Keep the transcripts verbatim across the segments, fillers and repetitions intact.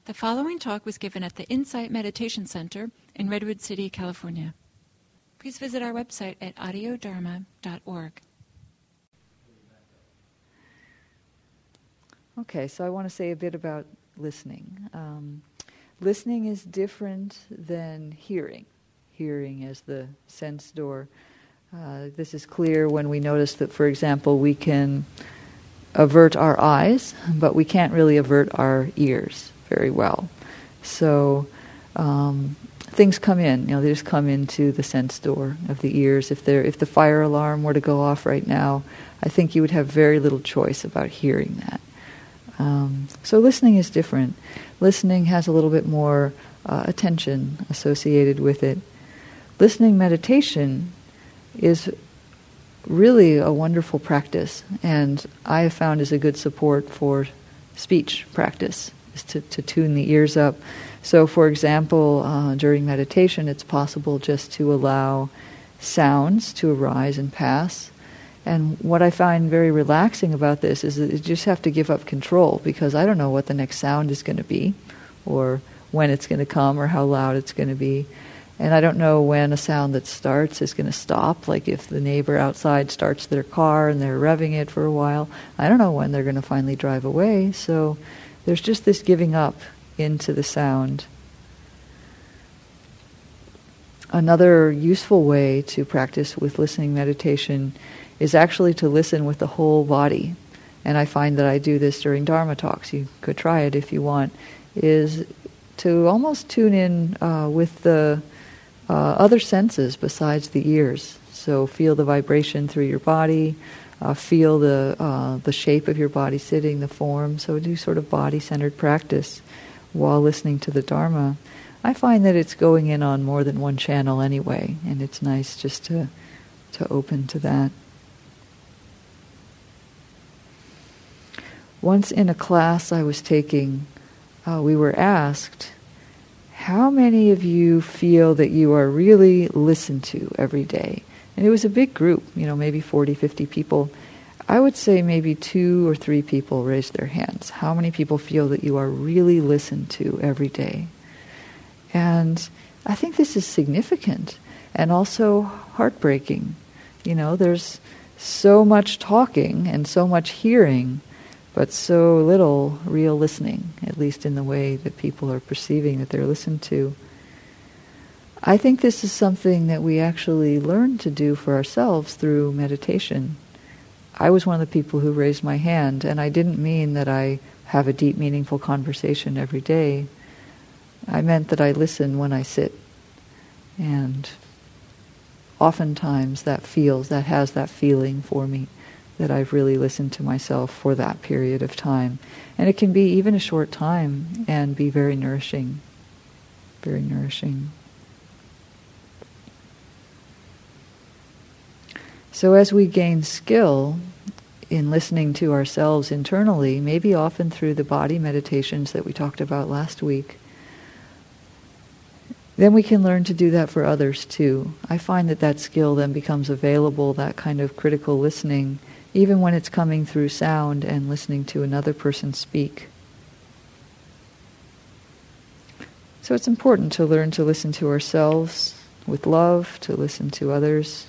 The following talk was given at the Insight Meditation Center in Redwood City, California. Please visit our website at audio dharma dot org. Okay, so I want to say a bit about listening. Um, listening is different than hearing. Hearing as the sense door. Uh, this is clear when we notice that, for example, we can avert our eyes, but we can't really avert our ears very well. So um, things come in, you know, they just come into the sense door of the ears. If there, if the fire alarm were to go off right now, I think you would have very little choice about hearing that. Um, so listening is different. Listening has a little bit more uh, attention associated with it. Listening meditation is really a wonderful practice, and I have found is a good support for speech practice, is to, to tune the ears up. So, for example, uh, during meditation, it's possible just to allow sounds to arise and pass. And what I find very relaxing about this is that you just have to give up control, because I don't know what the next sound is going to be, or when it's going to come, or how loud it's going to be. And I don't know when a sound that starts is going to stop. Like if the neighbor outside starts their car and they're revving it for a while, I don't know when they're going to finally drive away. So there's just this giving up into the sound. Another useful way to practice with listening meditation is actually to listen with the whole body. And I find that I do this during Dharma talks. You could try it if you want. Is to almost tune in uh, with the uh, other senses besides the ears. So feel the vibration through your body, uh, feel the uh, the shape of your body sitting, the form. So do sort of body-centered practice while listening to the Dharma. I find that it's going in on more than one channel anyway, and it's nice just to to open to that. Once in a class I was taking, uh, we were asked, how many of you feel that you are really listened to every day? And it was a big group, you know, maybe forty, fifty people. I would say maybe two or three people raised their hands. How many people feel that you are really listened to every day? And I think this is significant and also heartbreaking. You know, there's so much talking and so much hearing, but so little real listening, at least in the way that people are perceiving that they're listened to. I think this is something that we actually learn to do for ourselves through meditation. I was one of the people who raised my hand, and I didn't mean that I have a deep, meaningful conversation every day. I meant that I listen when I sit. And oftentimes that feels, that has that feeling for me, that I've really listened to myself for that period of time. And it can be even a short time and be very nourishing, very nourishing. So as we gain skill in listening to ourselves internally, maybe often through the body meditations that we talked about last week, then we can learn to do that for others too. I find that that skill then becomes available, that kind of critical listening, even when it's coming through sound and listening to another person speak. So it's important to learn to listen to ourselves with love, to listen to others.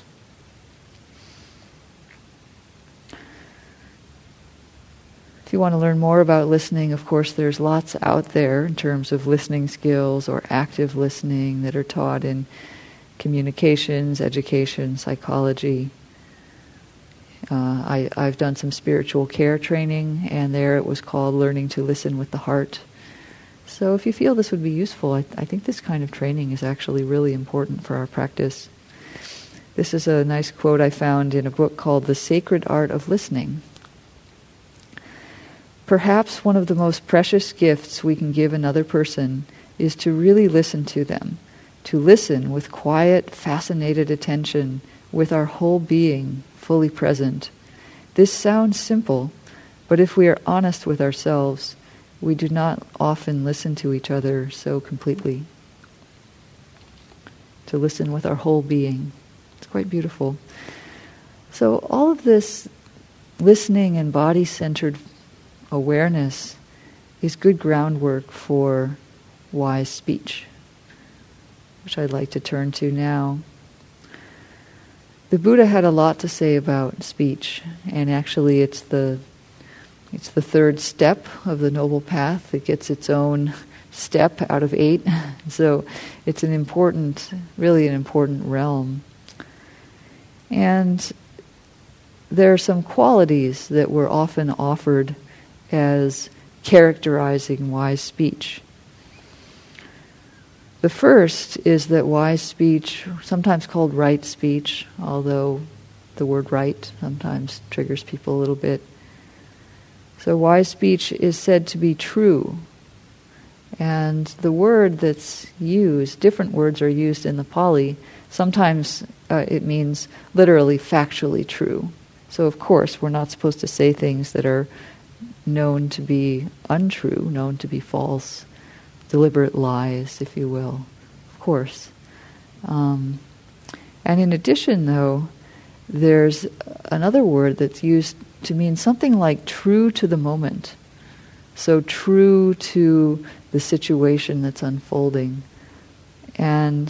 If you want to learn more about listening, of course, there's lots out there in terms of listening skills or active listening that are taught in communications, education, psychology. Uh, I, I've done some spiritual care training, and there it was called Learning to Listen with the Heart. So if you feel this would be useful, I, I think this kind of training is actually really important for our practice. This is a nice quote I found in a book called The Sacred Art of Listening. Perhaps one of the most precious gifts we can give another person is to really listen to them, to listen with quiet, fascinated attention, with our whole being fully present. This sounds simple, but if we are honest with ourselves, we do not often listen to each other so completely. To listen with our whole being. It's quite beautiful. So all of this listening and body-centered awareness is good groundwork for wise speech, which I'd like to turn to now. The Buddha had a lot to say about speech, and actually it's the it's the third step of the Noble Path. It gets its own step out of eight, so it's an important, really an important realm. And there are some qualities that were often offered as characterizing wise speech. The first is that wise speech, sometimes called right speech, although the word right sometimes triggers people a little bit. So wise speech is said to be true. And the word that's used, different words are used in the Pali. Sometimes uh, it means literally factually true. So of course we're not supposed to say things that are known to be untrue, known to be false, deliberate lies, if you will, of course. Um, and in addition, though, there's another word that's used to mean something like true to the moment. So true to the situation that's unfolding. And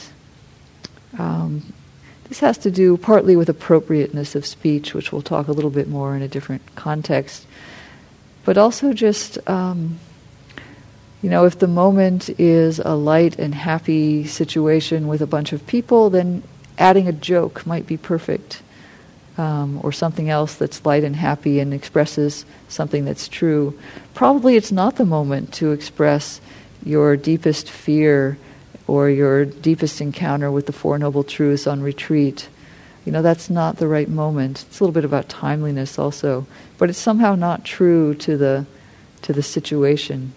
um, this has to do partly with appropriateness of speech, which we'll talk a little bit more in a different context, but also just, um, you know, if the moment is a light and happy situation with a bunch of people, then adding a joke might be perfect, um, or something else that's light and happy and expresses something that's true. Probably it's not the moment to express your deepest fear or your deepest encounter with the Four Noble Truths on retreat. You know, that's not the right moment. It's a little bit about timeliness also, but it's somehow not true to the to the situation.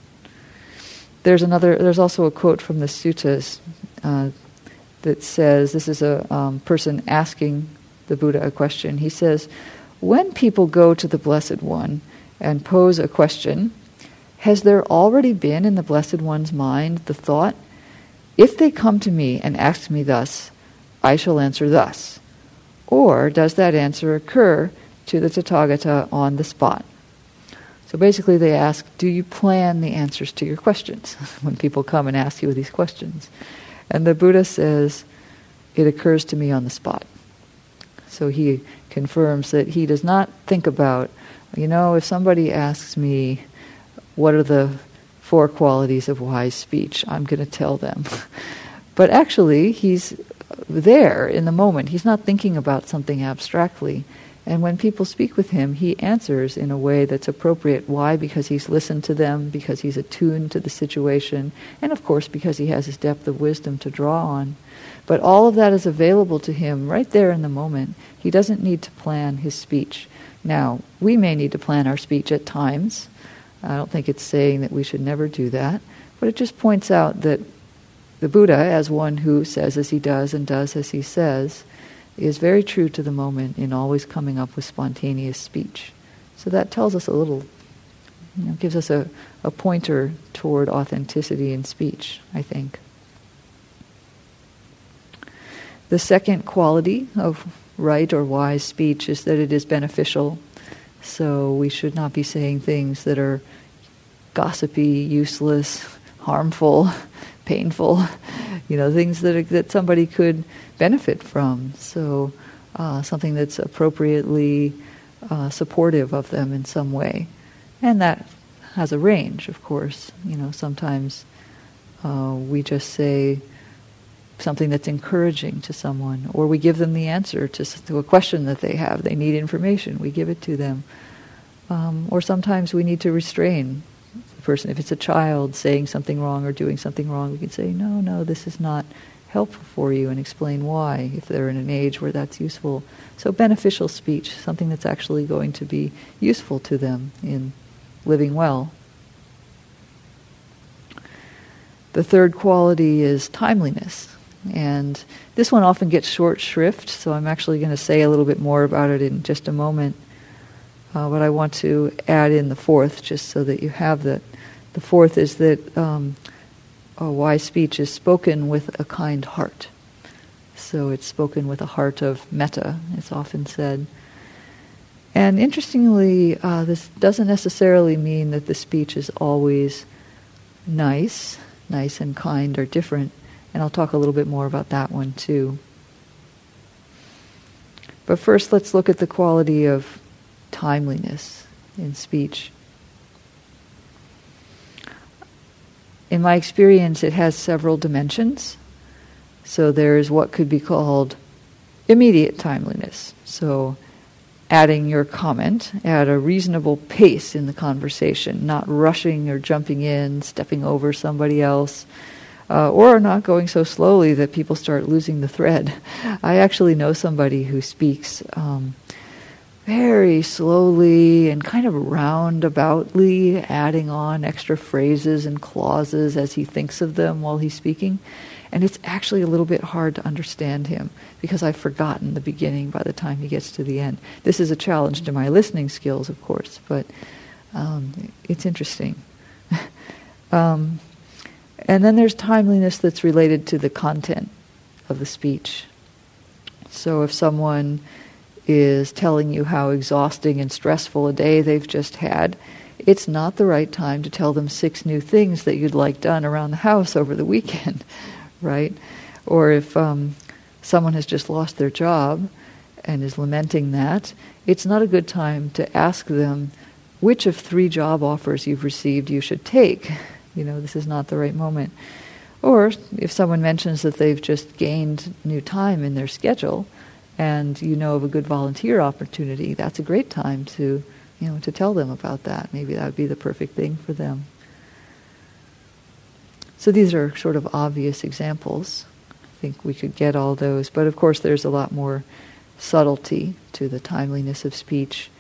There's another. There's also a quote from the suttas uh, that says, this is a um, person asking the Buddha a question. He says, when people go to the Blessed One and pose a question, has there already been in the Blessed One's mind the thought, if they come to me and ask me thus, I shall answer thus? Or does that answer occur to the Tathagata on the spot? So basically they ask, do you plan the answers to your questions when people come and ask you these questions? And the Buddha says, it occurs to me on the spot. So he confirms that he does not think about, you know, if somebody asks me, what are the four qualities of wise speech? I'm going to tell them. But actually, he's there in the moment. He's not thinking about something abstractly. And when people speak with him, he answers in a way that's appropriate. Why? Because he's listened to them, because he's attuned to the situation, and of course because he has his depth of wisdom to draw on. But all of that is available to him right there in the moment. He doesn't need to plan his speech. Now, we may need to plan our speech at times. I don't think it's saying that we should never do that, but it just points out that the Buddha, as one who says as he does and does as he says, is very true to the moment in always coming up with spontaneous speech. So that tells us a little, you know, gives us a, a pointer toward authenticity in speech, I think. The second quality of right or wise speech is that it is beneficial. So we should not be saying things that are gossipy, useless, harmful, painful, you know, things that are, that somebody could benefit from. So uh, something that's appropriately uh, supportive of them in some way. And that has a range, of course. You know, sometimes uh, we just say something that's encouraging to someone, or we give them the answer to, to a question that they have. They need information. We give it to them. Um, or sometimes we need to restrain the person. If it's a child saying something wrong or doing something wrong, we can say, no, no, this is not helpful for you, and explain why, if they're in an age where that's useful. So beneficial speech, something that's actually going to be useful to them in living well. The third quality is timeliness. And this one often gets short shrift, so I'm actually going to say a little bit more about it in just a moment. Uh, but I want to add in the fourth, just so that you have that. The fourth is that um, a wise speech is spoken with a kind heart. So it's spoken with a heart of metta, it's often said. And interestingly, uh, this doesn't necessarily mean that the speech is always nice. Nice and kind are different, and I'll talk a little bit more about that one too. But first, let's look at the quality of timeliness in speech. In my experience, it has several dimensions. So there's what could be called immediate timeliness. So adding your comment at a reasonable pace in the conversation, not rushing or jumping in, stepping over somebody else, uh, or not going so slowly that people start losing the thread. I actually know somebody who speaks um, very slowly and kind of roundaboutly, adding on extra phrases and clauses as he thinks of them while he's speaking. And it's actually a little bit hard to understand him because I've forgotten the beginning by the time he gets to the end. This is a challenge to my listening skills, of course, but um, it's interesting. um, and then there's timeliness that's related to the content of the speech. So if someone is telling you how exhausting and stressful a day they've just had, it's not the right time to tell them six new things that you'd like done around the house over the weekend. Right? Or if um, someone has just lost their job and is lamenting that, it's not a good time to ask them which of three job offers you've received you should take. You know, this is not the right moment. Or if someone mentions that they've just gained new time in their schedule and you know of a good volunteer opportunity, that's a great time to, you know, to tell them about that. Maybe that would be the perfect thing for them. So these are sort of obvious examples. I think we could get all those. But of course there's a lot more subtlety to the timeliness of speech.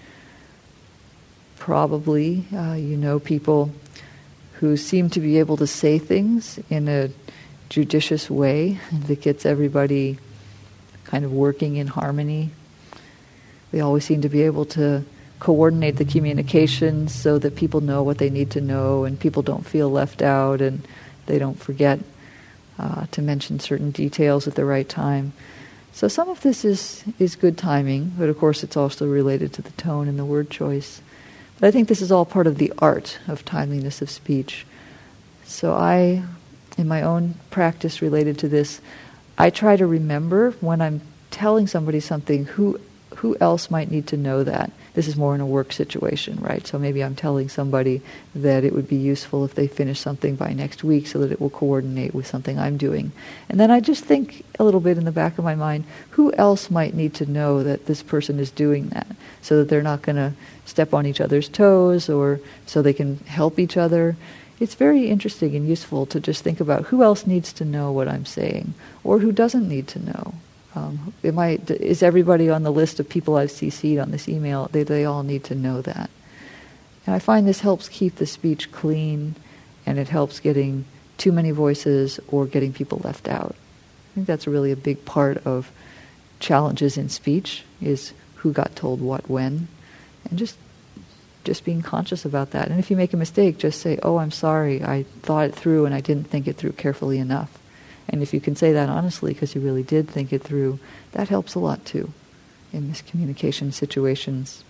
Probably uh, you know people who seem to be able to say things in a judicious way that gets everybody kind of working in harmony. They always seem to be able to coordinate the communications so that people know what they need to know and people don't feel left out and they don't forget uh, to mention certain details at the right time. So some of this is, is good timing, but of course it's also related to the tone and the word choice. But I think this is all part of the art of timeliness of speech. So I, in my own practice related to this, I try to remember when I'm telling somebody something, who who else might need to know that? This is more in a work situation, right? So maybe I'm telling somebody that it would be useful if they finish something by next week so that it will coordinate with something I'm doing. And then I just think a little bit in the back of my mind, who else might need to know that this person is doing that so that they're not going to step on each other's toes or so they can help each other. It's very interesting and useful to just think about who else needs to know what I'm saying or who doesn't need to know. Um, it might, is everybody on the list of people I've C C'd on this email? They, they all need to know that. And I find this helps keep the speech clean, and it helps getting too many voices or getting people left out. I think that's really a big part of challenges in speech, is who got told what when, and just just being conscious about that. And if you make a mistake, just say, oh, I'm sorry, I thought it through and I didn't think it through carefully enough. And if you can say that honestly because you really did think it through, that helps a lot too in miscommunication situations.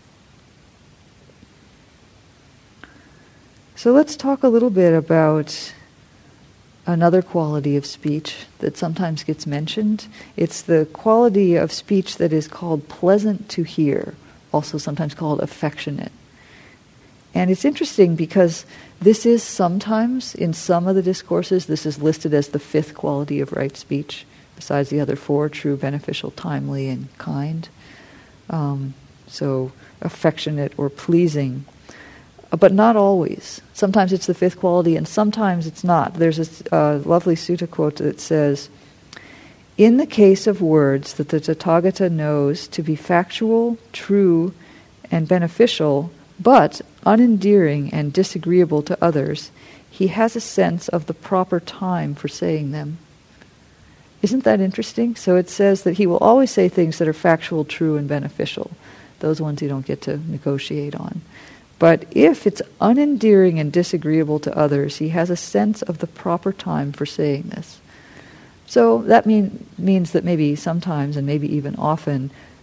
So let's talk a little bit about another quality of speech that sometimes gets mentioned. It's the quality of speech that is called pleasant to hear, also sometimes called affectionate. And it's interesting because this is sometimes, in some of the discourses, this is listed as the fifth quality of right speech, besides the other four, true, beneficial, timely, and kind. Um, so affectionate or pleasing. But not always. Sometimes it's the fifth quality and sometimes it's not. There's a uh, lovely sutta quote that says, in the case of words that the Tathagata knows to be factual, true, and beneficial, but unendearing and disagreeable to others, he has a sense of the proper time for saying them. Isn't that interesting? So it says that he will always say things that are factual, true, and beneficial. Those ones you don't get to negotiate on. But if it's unendearing and disagreeable to others, he has a sense of the proper time for saying this. So that mean, means that maybe sometimes, and maybe even often,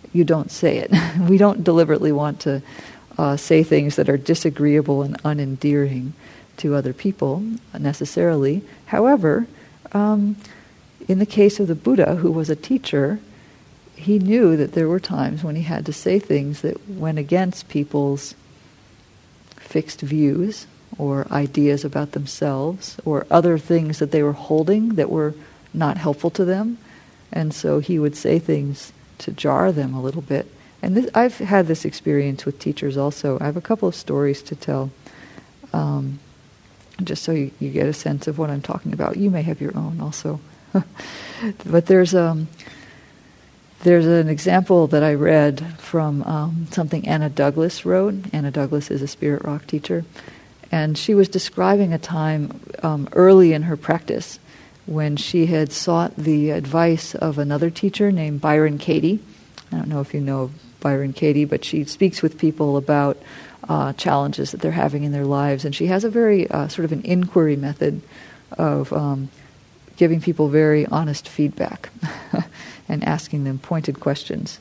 you don't say it. We don't deliberately want to uh, say things that are disagreeable and unendearing to other people necessarily. However, um, in the case of the Buddha, who was a teacher, he knew that there were times when he had to say things that went against people's fixed views or ideas about themselves or other things that they were holding that were not helpful to them. And so he would say things to jar them a little bit. And this, I've had this experience with teachers also. I have a couple of stories to tell, um, just so you, you get a sense of what I'm talking about. You may have your own also. But there's um, there's an example that I read from um, something Anna Douglas wrote. Anna Douglas is a Spirit Rock teacher. And she was describing a time um, early in her practice when she had sought the advice of another teacher named Byron Katie. I don't know if you know Byron Katie, but she speaks with people about uh, challenges that they're having in their lives. And she has a very uh, sort of an inquiry method of um, giving people very honest feedback and asking them pointed questions.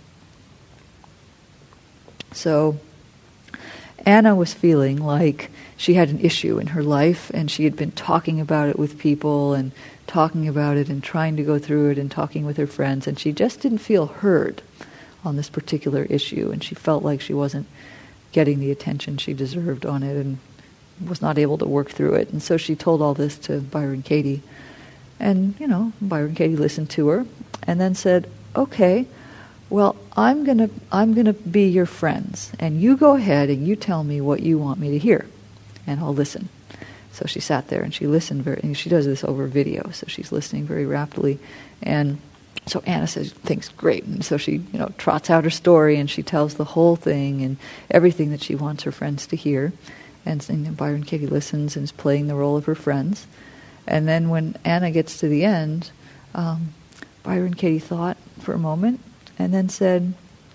So Anna was feeling like she had an issue in her life, and she had been talking about it with people and talking about it and trying to go through it and talking with her friends, and she just didn't feel heard on this particular issue, and she felt like she wasn't getting the attention she deserved on it and was not able to work through it. And so she told all this to Byron Katie. And, you know, Byron Katie listened to her and then said, okay, well, I'm going to I'm going to be your friends, and you go ahead and you tell me what you want me to hear, and I'll listen. So she sat there and she listened very, and she does this over video, so she's listening very rapidly. And so Anna says, thinks great. And so she, you know, trots out her story and she tells the whole thing and everything that she wants her friends to hear. And, and Byron Katie listens and is playing the role of her friends. And then when Anna gets to the end, um, Byron Katie thought for a moment and then said,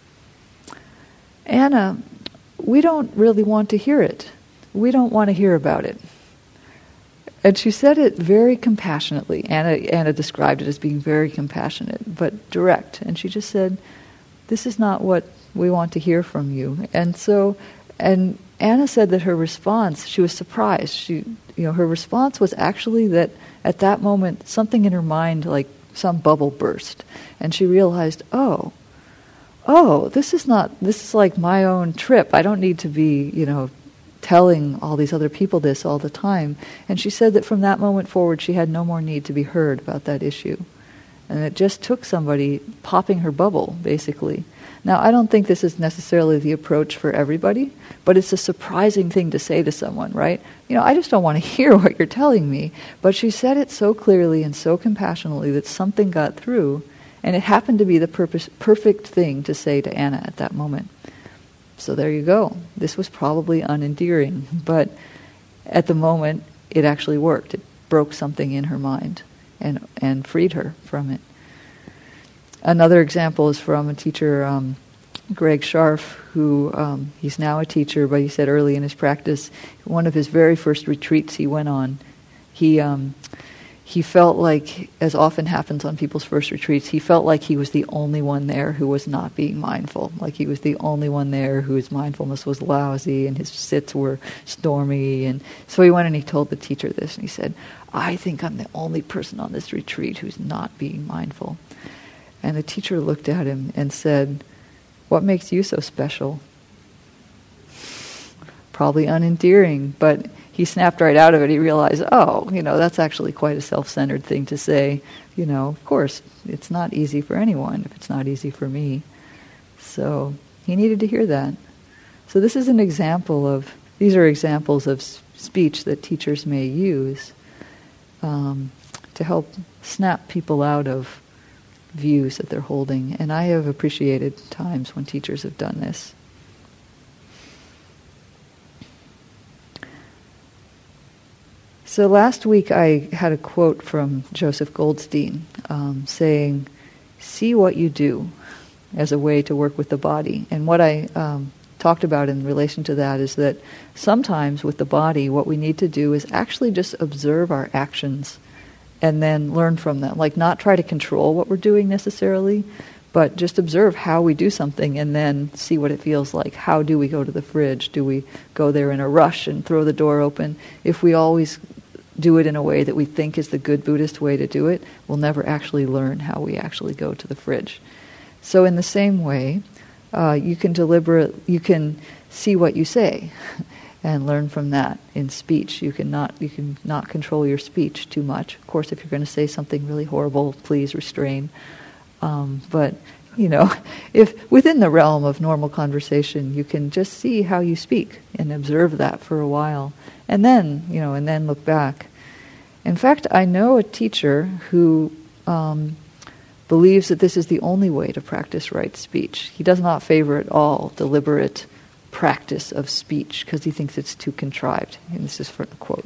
Anna, we don't really want to hear it. We don't want to hear about it. And she said it very compassionately. Anna, Anna described it as being very compassionate, but direct. And she just said, this is not what we want to hear from you. And so, and Anna said that her response, she was surprised. She, you know, her response was actually that at that moment, something in her mind, like some bubble burst. And she realized, oh, oh, this is not, this is like my own trip. I don't need to be, you know, telling all these other people this all the time. And she said that from that moment forward, she had no more need to be heard about that issue. And it just took somebody popping her bubble, basically. Now, I don't think this is necessarily the approach for everybody, but it's a surprising thing to say to someone, right? You know, I just don't want to hear what you're telling me. But she said it so clearly and so compassionately that something got through, and it happened to be the purpose, perfect thing to say to Anna at that moment. So there you go. This was probably unendearing, but at the moment, it actually worked. It broke something in her mind and and freed her from it. Another example is from a teacher, um, Greg Scharf, who um, he's now a teacher, but he said early in his practice, one of his very first retreats he went on, he um, he felt like, as often happens on people's first retreats, he felt like he was the only one there who was not being mindful. Like he was the only one there whose mindfulness was lousy and his sits were stormy. And so he went and he told the teacher this, and he said, I think I'm the only person on this retreat who's not being mindful. And the teacher looked at him and said, what makes you so special? Probably unendearing, but he snapped right out of it. He realized, oh, you know, that's actually quite a self-centered thing to say. You know, of course, it's not easy for anyone if it's not easy for me. So he needed to hear that. So this is an example of, these are examples of speech that teachers may use um, to help snap people out of views that they're holding. And I have appreciated times when teachers have done this. So last week I had a quote from Joseph Goldstein um, saying, see what you do as a way to work with the body. And what I um, talked about in relation to that is that sometimes with the body what we need to do is actually just observe our actions and then learn from them. Like not try to control what we're doing necessarily, But just observe how we do something and then see what it feels like. How do we go to the fridge? Do we go there in a rush and throw the door open? If we always do it in a way that we think is the good Buddhist way to do it, we'll never actually learn how we actually go to the fridge. So in the same way, uh, you can deliberate, you can see what you say and learn from that in speech. You can not, you can not control your speech too much. Of course, if you're going to say something really horrible, please restrain. Um, but, you know, if within the realm of normal conversation, you can just see how you speak and observe that for a while. And then, you know, and then look back. In fact, I know a teacher who um, believes that this is the only way to practice right speech. He does not favor at all deliberate practice of speech because he thinks it's too contrived. And this is for the quote.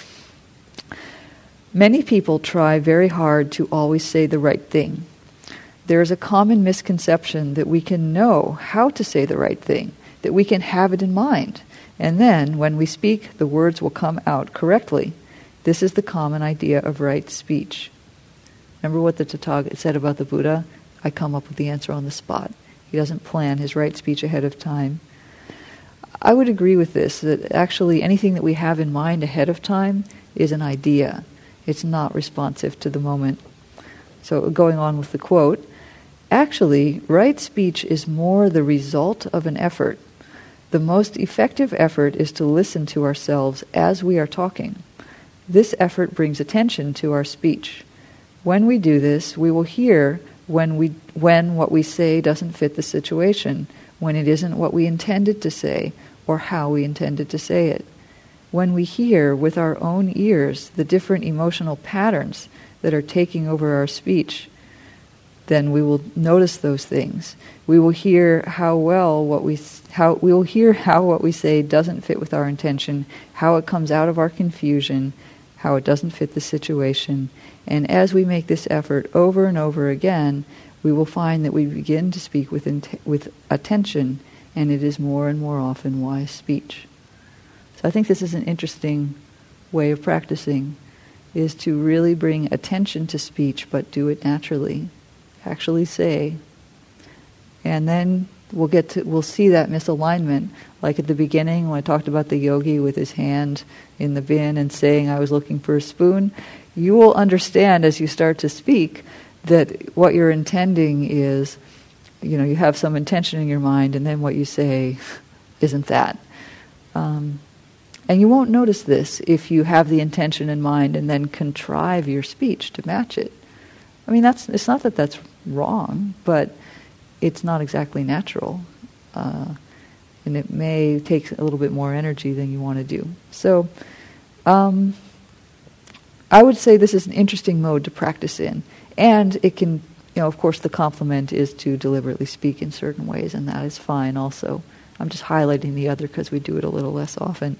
Many people try very hard to always say the right thing. There is a common misconception that we can know how to say the right thing, that we can have it in mind, and then, when we speak, the words will come out correctly. This is the common idea of right speech. Remember what the Tathagata said about the Buddha? I come up with the answer on the spot. He doesn't plan his right speech ahead of time. I would agree with this, that actually anything that we have in mind ahead of time is an idea. It's not responsive to the moment. So going on with the quote, actually, right speech is more the result of an effort. The most effective effort is to listen to ourselves as we are talking. This effort brings attention to our speech. When we do this, we will hear when we when what we say doesn't fit the situation, when it isn't what we intended to say, or how we intended to say it. When we hear with our own ears the different emotional patterns that are taking over our speech, then we will notice those things. We will hear how well what we how we will hear how what we say doesn't fit with our intention, how it comes out of our confusion, how it doesn't fit the situation. And as we make this effort over and over again, we will find that we begin to speak with int- with attention, and it is more and more often wise speech. So I think this is an interesting way of practicing, is to really bring attention to speech, but do it naturally. Actually say. And then we'll get to, we'll see that misalignment, like at the beginning when I talked about the yogi with his hand in the bin and saying, I was looking for a spoon. You will understand as you start to speak that what you're intending is, you know, you have some intention in your mind, and then what you say isn't that. Um, and you won't notice this if you have the intention in mind and then contrive your speech to match it. I mean, that's it's not that that's wrong, but it's not exactly natural. Uh, and it may take a little bit more energy than you want to do. So um, I would say this is an interesting mode to practice in. And it can, you know, of course the complement is to deliberately speak in certain ways, and that is fine also. I'm just highlighting the other because we do it a little less often.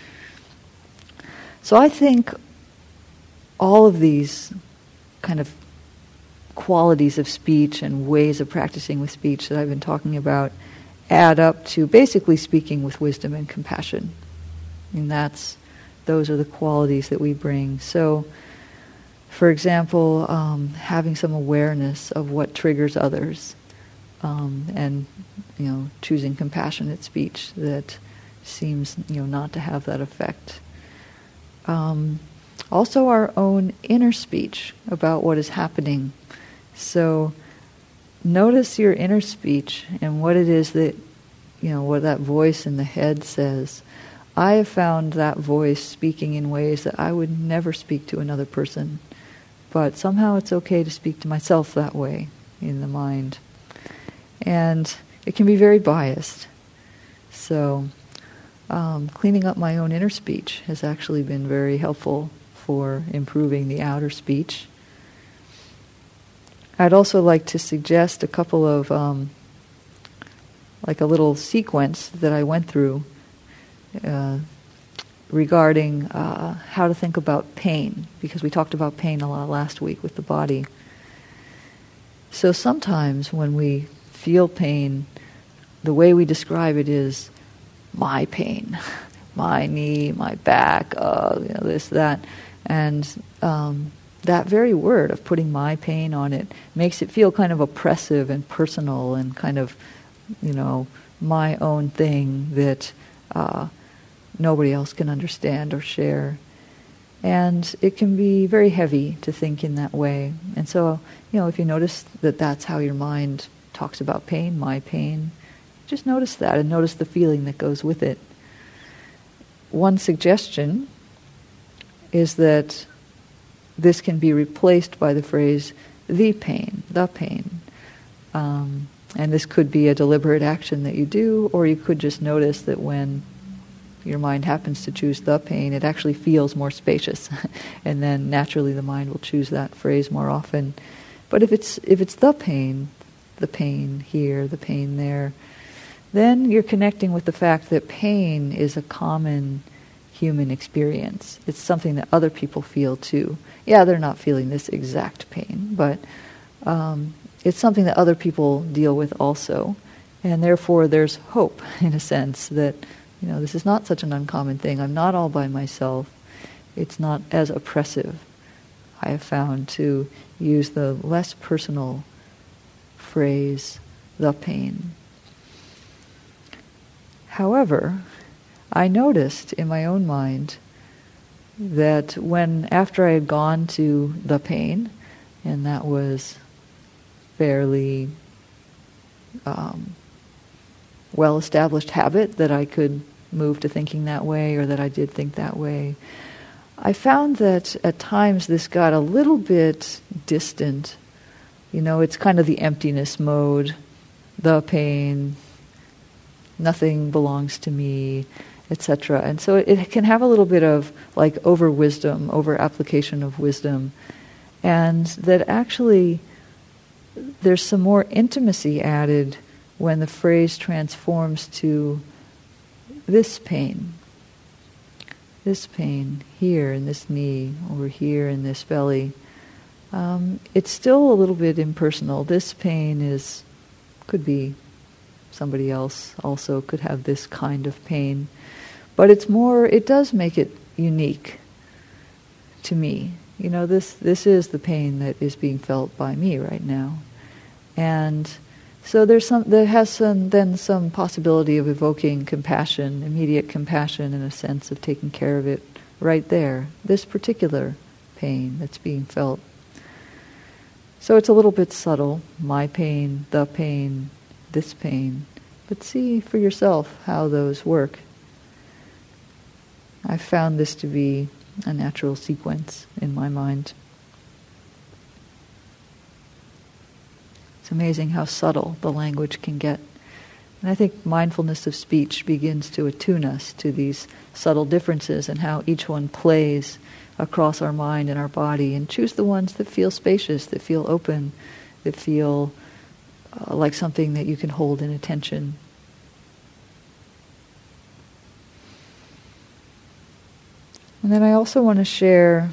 So I think all of these kind of qualities of speech and ways of practicing with speech that I've been talking about add up to basically speaking with wisdom and compassion. And that's, those are the qualities that we bring. So, for example, um, having some awareness of what triggers others, um, and, you know, choosing compassionate speech that seems, you know, not to have that effect. Um, also our own inner speech about what is happening. So notice your inner speech and what it is that, you know, what that voice in the head says. I have found that voice speaking in ways that I would never speak to another person. But somehow it's okay to speak to myself that way in the mind. And it can be very biased. So um, cleaning up my own inner speech has actually been very helpful for improving the outer speech. I'd also like to suggest a couple of, um, like a little sequence that I went through uh, regarding uh, how to think about pain, because we talked about pain a lot last week with the body. So sometimes when we feel pain, the way we describe it is my pain, my knee, my back, uh, you know, this, that. And um, that very word of putting my pain on it makes it feel kind of oppressive and personal and kind of, you know, my own thing that uh, nobody else can understand or share. And it can be very heavy to think in that way. And so, you know, if you notice that that's how your mind talks about pain, my pain, just notice that and notice the feeling that goes with it. One suggestion is that this can be replaced by the phrase, the pain, the pain. Um, and this could be a deliberate action that you do, or you could just notice that when your mind happens to choose the pain, it actually feels more spacious. And then naturally the mind will choose that phrase more often. But if it's if it's the pain, the pain here, the pain there, then you're connecting with the fact that pain is a common human experience. It's something that other people feel too. Yeah, they're not feeling this exact pain, but um, it's something that other people deal with also. And therefore there's hope, in a sense, that you know, this is not such an uncommon thing. I'm not all by myself. It's not as oppressive. I have found to use the less personal phrase, the pain. However, I noticed in my own mind that when, after I had gone to the pain, and that was fairly um, well-established habit that I could move to thinking that way, or that I did think that way, I found that at times this got a little bit distant. You know, it's kind of the emptiness mode, the pain, nothing belongs to me, et cetera. And so it can have a little bit of like over wisdom, over application of wisdom, and that actually there's some more intimacy added when the phrase transforms to this pain, this pain here in this knee, over here in this belly. Um, it's still a little bit impersonal. This pain is, could be somebody else also could have this kind of pain. But it's more, it does make it unique to me. You know, this, this is the pain that is being felt by me right now. And so there's some, there has some, then some possibility of evoking compassion, immediate compassion, and a sense of taking care of it right there, this particular pain that's being felt. So it's a little bit subtle, my pain, the pain, this pain, but see for yourself how those work. I've found this to be a natural sequence in my mind. It's amazing how subtle the language can get. And I think mindfulness of speech begins to attune us to these subtle differences and how each one plays across our mind and our body, and choose the ones that feel spacious, that feel open, that feel uh, like something that you can hold in attention. And then I also want to share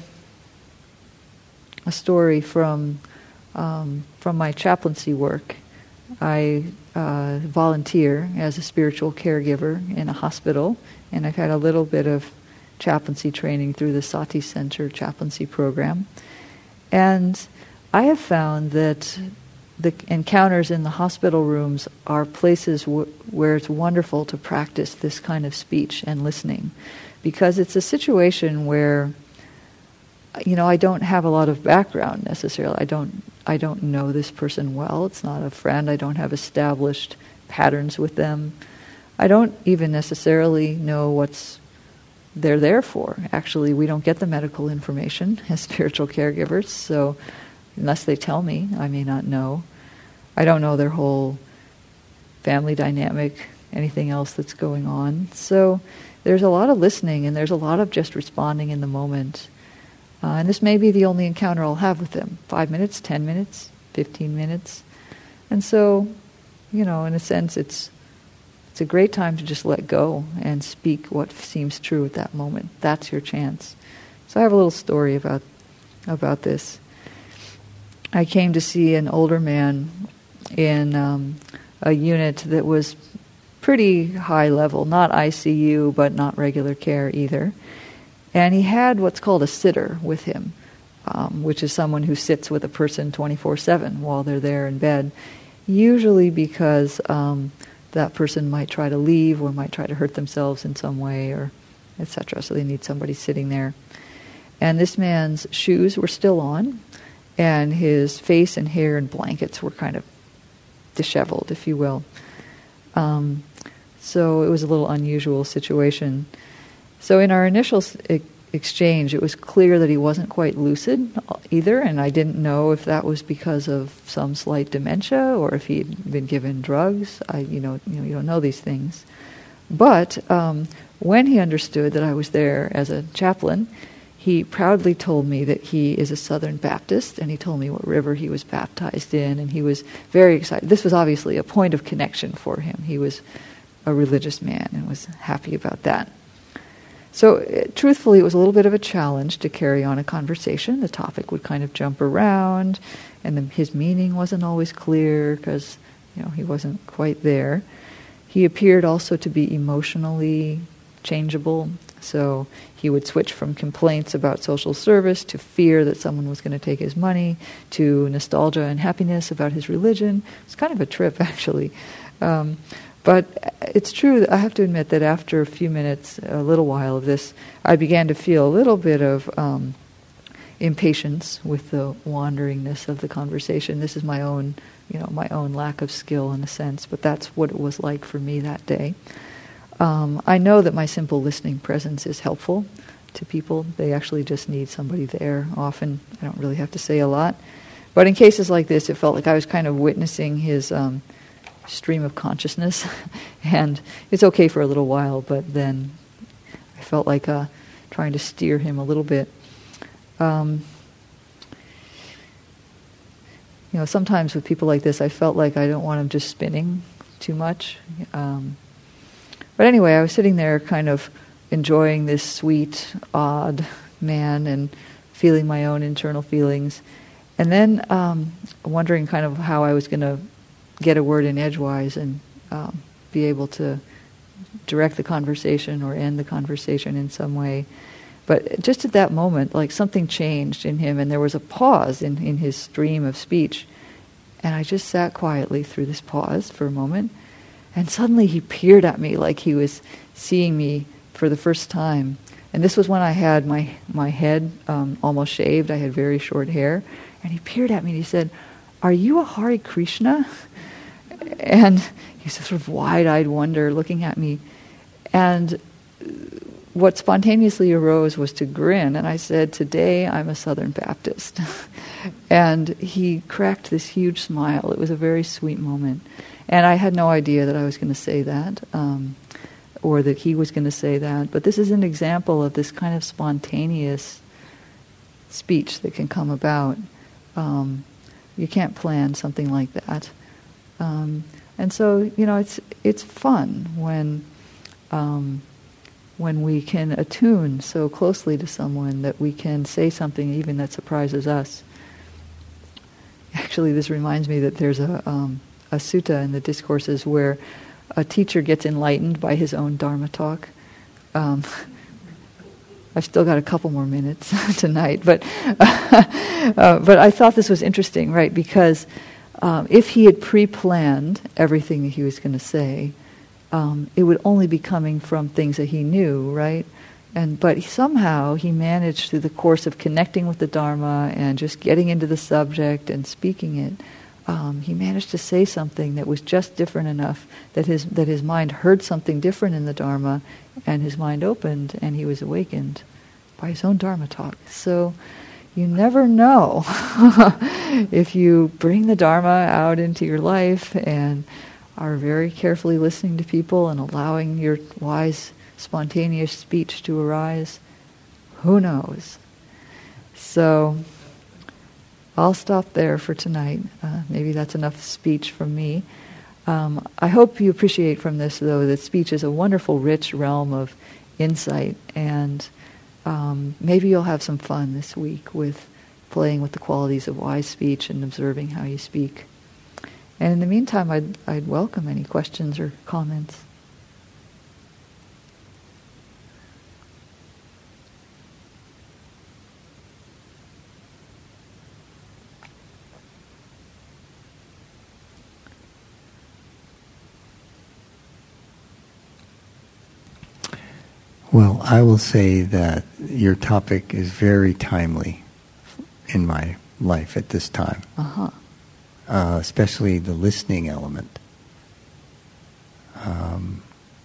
a story from um, from my chaplaincy work. I uh, volunteer as a spiritual caregiver in a hospital, and I've had a little bit of chaplaincy training through the Sati Center chaplaincy program. And I have found that the encounters in the hospital rooms are places w- where it's wonderful to practice this kind of speech and listening, because it's a situation where, you know, I don't have a lot of background necessarily. I don't I don't know this person well. It's not a friend. I don't have established patterns with them. I don't even necessarily know what's they're there for. Actually, we don't get the medical information as spiritual caregivers, so unless they tell me, I may not know. I don't know their whole family dynamic, anything else that's going on. So there's a lot of listening, and there's a lot of just responding in the moment. Uh, and this may be the only encounter I'll have with them. Five minutes, ten minutes, fifteen minutes. And so, you know, in a sense, it's it's a great time to just let go and speak what seems true at that moment. That's your chance. So I have a little story about about this. I came to see an older man in um, a unit that was pretty high level, not I C U, but not regular care either. And he had what's called a sitter with him, um, which is someone who sits with a person twenty-four seven while they're there in bed, usually because um, that person might try to leave or might try to hurt themselves in some way, or et cetera. So they need somebody sitting there. And this man's shoes were still on, and his face and hair and blankets were kind of disheveled, if you will. Um, so it was a little unusual situation. So in our initial e- exchange, it was clear that he wasn't quite lucid either, and I didn't know if that was because of some slight dementia or if he'd been given drugs. I, you know, you know, you don't know these things. But um, when he understood that I was there as a chaplain, he proudly told me that he is a Southern Baptist, and he told me what river he was baptized in, and he was very excited. This was obviously a point of connection for him. He was a religious man and was happy about that. So, uh, truthfully, it was a little bit of a challenge to carry on a conversation. The topic would kind of jump around, and the, his meaning wasn't always clear because, you know, he wasn't quite there. He appeared also to be emotionally changeable. So he would switch from complaints about social service to fear that someone was going to take his money to nostalgia and happiness about his religion. It's kind of a trip, actually. Um, but it's true that I have to admit that after a few minutes, a little while of this, I began to feel a little bit of um, impatience with the wanderingness of the conversation. This is my own, you know, my own lack of skill in a sense, but that's what it was like for me that day. Um, I know that my simple listening presence is helpful to people. They actually just need somebody there. Often, I don't really have to say a lot. But in cases like this, it felt like I was kind of witnessing his um, stream of consciousness. And it's okay for a little while, but then I felt like uh, trying to steer him a little bit. Um, you know, sometimes with people like this, I felt like I don't want him just spinning too much. Um, But anyway, I was sitting there kind of enjoying this sweet, odd man and feeling my own internal feelings. And then um, wondering kind of how I was going to get a word in edgewise and um, be able to direct the conversation or end the conversation in some way. But just at that moment, like something changed in him, and there was a pause in, in his stream of speech. And I just sat quietly through this pause for a moment. And suddenly he peered at me like he was seeing me for the first time. And this was when I had my, my head um, almost shaved. I had very short hair. And he peered at me and he said, "Are you a Hare Krishna?" And he was sort of wide-eyed wonder looking at me. And what spontaneously arose was to grin. And I said, "Today I'm a Southern Baptist." And he cracked this huge smile. It was a very sweet moment. And I had no idea that I was going to say that, um, or that he was going to say that. But this is an example of this kind of spontaneous speech that can come about. Um, you can't plan something like that. Um, and so, you know, it's it's fun when um, when we can attune so closely to someone that we can say something even that surprises us. Actually, this reminds me that there's a... Um, a sutta in the discourses where a teacher gets enlightened by his own Dharma talk. Um, I've still got a couple more minutes tonight, but uh, but I thought this was interesting, right? Because um, if he had pre-planned everything that he was going to say, um, it would only be coming from things that he knew, right? And but somehow he managed through the course of connecting with the Dharma and just getting into the subject and speaking it. Um, he managed to say something that was just different enough that his that his mind heard something different in the Dharma, and his mind opened, and he was awakened by his own Dharma talk. So you never know if you bring the Dharma out into your life and are very carefully listening to people and allowing your wise, spontaneous speech to arise. Who knows? So I'll stop there for tonight. Uh, maybe that's enough speech from me. Um, I hope you appreciate from this, though, that speech is a wonderful, rich realm of insight, and um, maybe you'll have some fun this week with playing with the qualities of wise speech and observing how you speak. And in the meantime, I'd, I'd welcome any questions or comments. Well, I will say that your topic is very timely in my life at this time, Uh-huh. uh, especially the listening element. Um,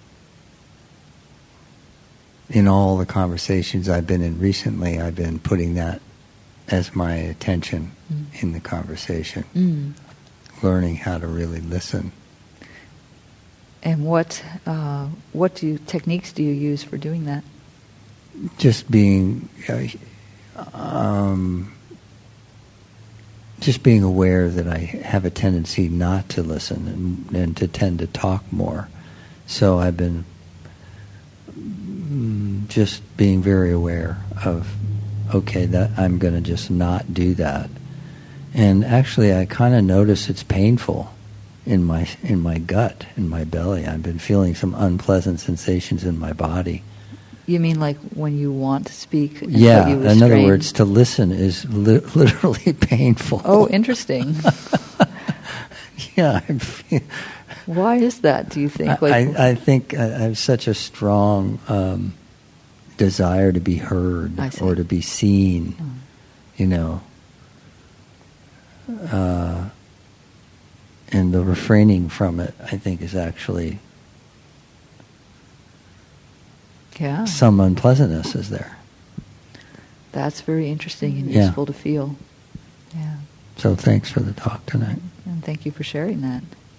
in all the conversations I've been in recently, I've been putting that as my attention Mm. in the conversation, Mm. learning how to really listen. And what uh, what do you, techniques do you use for doing that? Just being, uh, um, just being aware that I have a tendency not to listen and, and to tend to talk more. So I've been mm, just being very aware of, okay, that I'm going to just not do that. And actually, I kind of notice it's painful in my in my gut, in my belly. I've been feeling some unpleasant sensations in my body. You mean like when you want to speak? And Yeah, but you in other restrain? words, to listen is li- literally painful. Oh, interesting. Yeah, I feel, Why is that, do you think? Like, I, I think I have such a strong um, desire to be heard I see. or to be seen, Mm. you know. Uh, and the refraining from it, I think, is actually yeah, some unpleasantness is there. that's very interesting and Yeah. useful to feel. Yeah, So thanks for the talk tonight. and thank you for sharing that.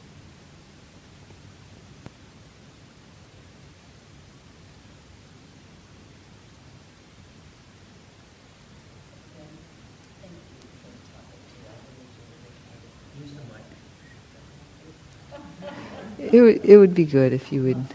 It would, it would be good if you would.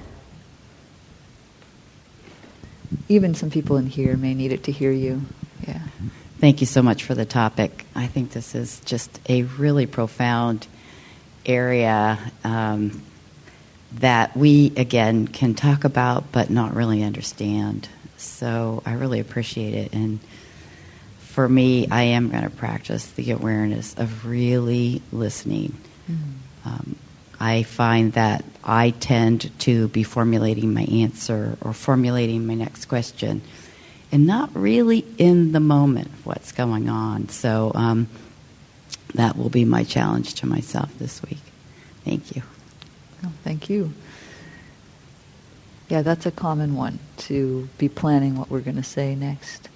Even some people in here may need it to hear you. Yeah. Thank you so much for the topic. I think this is just a really profound area um, that we, again, can talk about but not really understand. So I really appreciate it. And for me, I am going to practice the awareness of really listening. Mm. Um, I find that I tend to be formulating my answer or formulating my next question and not really in the moment of what's going on. So um, that will be my challenge to myself this week. Thank you. Oh, thank you. Yeah, that's a common one, to be planning what we're going to say next.